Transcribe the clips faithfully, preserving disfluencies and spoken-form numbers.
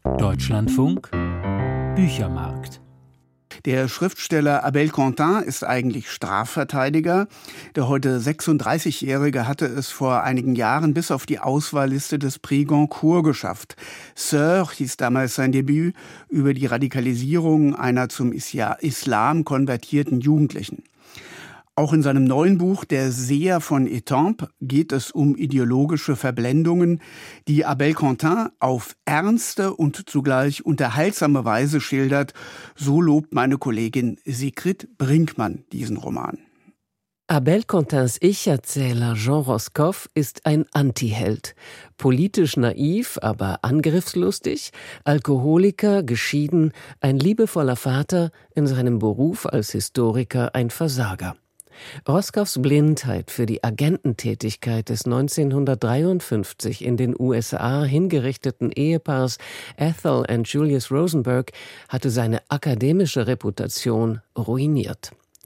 Deutschlandfunk Büchermarkt. Der Schriftsteller Abel Quentin ist eigentlich Strafverteidiger. Der heute sechsunddreißigjährige hatte es vor einigen Jahren bis auf die Auswahlliste des Prix Goncourt geschafft. Sœur hieß damals sein Debüt über die Radikalisierung einer zum Islam konvertierten Jugendlichen. Auch in seinem neuen Buch Der Seher von Étampes geht es um ideologische Verblendungen, die Abel Quentin auf ernste und zugleich unterhaltsame Weise schildert. So lobt meine Kollegin Sigrid Brinkmann diesen Roman. Abel Quentins Ich-Erzähler Jean Roscoff ist ein Antiheld. Politisch naiv, aber angriffslustig, Alkoholiker, geschieden, ein liebevoller Vater, in seinem Beruf als Historiker ein Versager. Roscoffs Blindheit für die Agententätigkeit des neunzehnhundertdreiundfünfzig in den U S A hingerichteten Ehepaars Ethel und Julius Rosenberg hatte seine akademische Reputation ruiniert.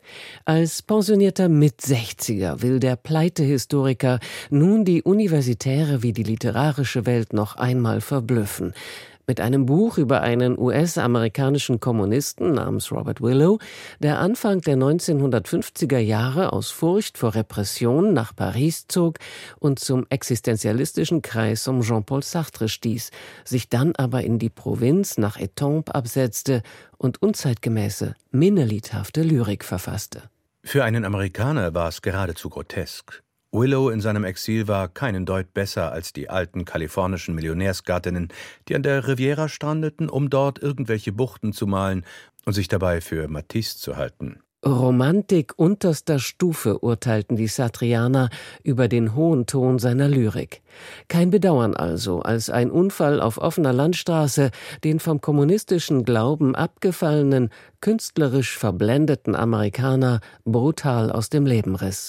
Als pensionierter Mitsechziger will der Pleitehistoriker nun die universitäre wie die literarische Welt noch einmal verblüffen. Mit einem Buch über einen U S-amerikanischen Kommunisten namens Robert Willow, der Anfang der neunzehnhundertfünfziger Jahre aus Furcht vor Repression nach Paris zog und zum existenzialistischen Kreis um Jean-Paul Sartre stieß, sich dann aber in die Provinz nach Étampes absetzte und unzeitgemäße, minneliedhafte Lyrik verfasste. Für einen Amerikaner war es geradezu grotesk. Willow in seinem Exil war keinen Deut besser als die alten kalifornischen Millionärsgattinnen, die an der Riviera strandeten, um dort irgendwelche Buchten zu malen und sich dabei für Matisse zu halten. Romantik unterster Stufe, urteilten die Sartrianer über den hohen Ton seiner Lyrik. Kein Bedauern also, als ein Unfall auf offener Landstraße den vom kommunistischen Glauben abgefallenen, künstlerisch verblendeten Amerikaner brutal aus dem Leben riss.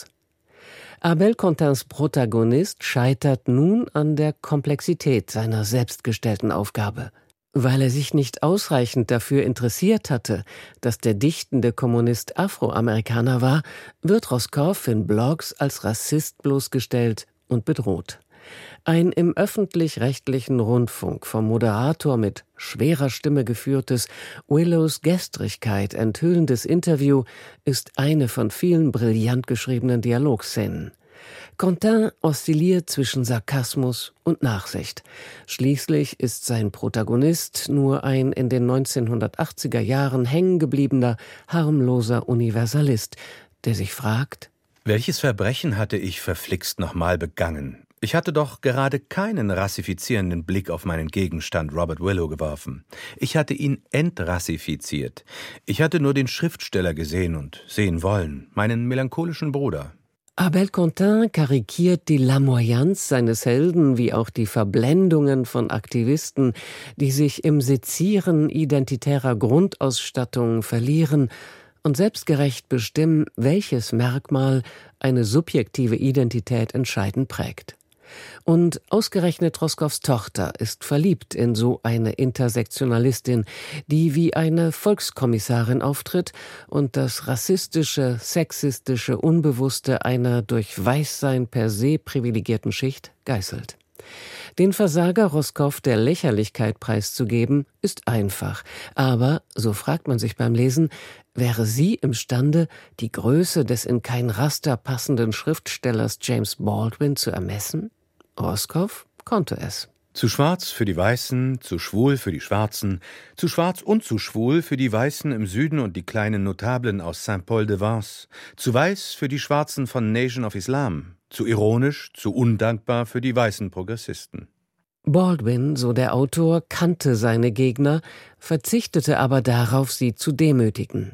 Abel Quentins Protagonist scheitert nun an der Komplexität seiner selbstgestellten Aufgabe. Weil er sich nicht ausreichend dafür interessiert hatte, dass der dichtende Kommunist Afroamerikaner war, wird Roscoff in Blogs als Rassist bloßgestellt und bedroht. Ein im öffentlich-rechtlichen Rundfunk vom Moderator mit schwerer Stimme geführtes, Willows Gestrigkeit enthüllendes Interview ist eine von vielen brillant geschriebenen Dialogszenen. Quentin oszilliert zwischen Sarkasmus und Nachsicht. Schließlich ist sein Protagonist nur ein in den neunzehnhundertachtziger Jahren hängen gebliebener, harmloser Universalist, der sich fragt: Welches Verbrechen hatte ich verflixt nochmal begangen? Ich hatte doch gerade keinen rassifizierenden Blick auf meinen Gegenstand Robert Willow geworfen. Ich hatte ihn entrassifiziert. Ich hatte nur den Schriftsteller gesehen und sehen wollen, meinen melancholischen Bruder. Abel Quentin karikiert die Lamoyance seines Helden wie auch die Verblendungen von Aktivisten, die sich im Sezieren identitärer Grundausstattung verlieren und selbstgerecht bestimmen, welches Merkmal eine subjektive Identität entscheidend prägt. Und ausgerechnet Roscoffs Tochter ist verliebt in so eine Intersektionalistin, die wie eine Volkskommissarin auftritt und das rassistische, sexistische Unbewusste einer durch Weißsein per se privilegierten Schicht geißelt. Den Versager Roscoff der Lächerlichkeit preiszugeben, ist einfach. Aber, so fragt man sich beim Lesen, wäre sie imstande, die Größe des in kein Raster passenden Schriftstellers James Baldwin zu ermessen? Roscoff konnte es. Zu schwarz für die Weißen, zu schwul für die Schwarzen, zu schwarz und zu schwul für die Weißen im Süden und die kleinen Notablen aus Saint-Paul-de-Vence, zu weiß für die Schwarzen von Nation of Islam, zu ironisch, zu undankbar für die weißen Progressisten. Baldwin, so der Autor, kannte seine Gegner, verzichtete aber darauf, sie zu demütigen.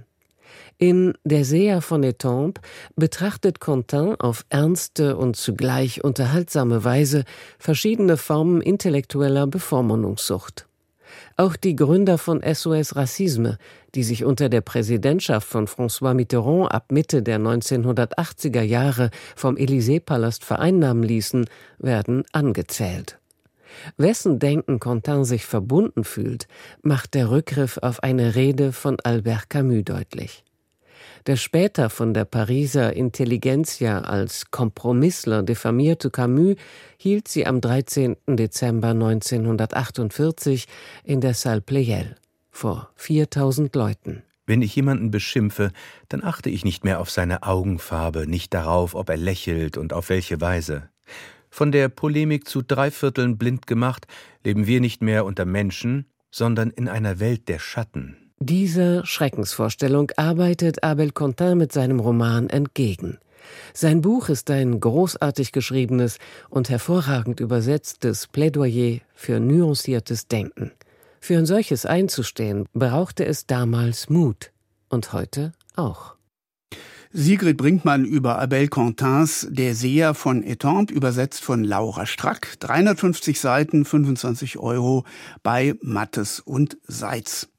In Der Seher von Étampes betrachtet Quentin auf ernste und zugleich unterhaltsame Weise verschiedene Formen intellektueller Bevormundungssucht. Auch die Gründer von S O S Racisme, die sich unter der Präsidentschaft von François Mitterrand ab Mitte der neunzehnhundertachtziger Jahre vom Élysée-Palast vereinnahmen ließen, werden angezählt. Wessen Denken Quentin sich verbunden fühlt, macht der Rückgriff auf eine Rede von Albert Camus deutlich. Der später von der Pariser Intelligentsia als Kompromissler diffamierte Camus hielt sie am dreizehnten Dezember neunzehnhundertachtundvierzig in der Salle Pleyel vor viertausend Leuten. Wenn ich jemanden beschimpfe, dann achte ich nicht mehr auf seine Augenfarbe, nicht darauf, ob er lächelt und auf welche Weise. Von der Polemik zu Dreivierteln blind gemacht, leben wir nicht mehr unter Menschen, sondern in einer Welt der Schatten. Dieser Schreckensvorstellung arbeitet Abel Contin mit seinem Roman entgegen. Sein Buch ist ein großartig geschriebenes und hervorragend übersetztes Plädoyer für nuanciertes Denken. Für ein solches einzustehen, brauchte es damals Mut. Und heute auch. Sigrid Brinkmann über Abel Contins Der Seher von Étampes, übersetzt von Laura Strack. dreihundertfünfzig Seiten, fünfundzwanzig Euro bei Mattes und Seitz.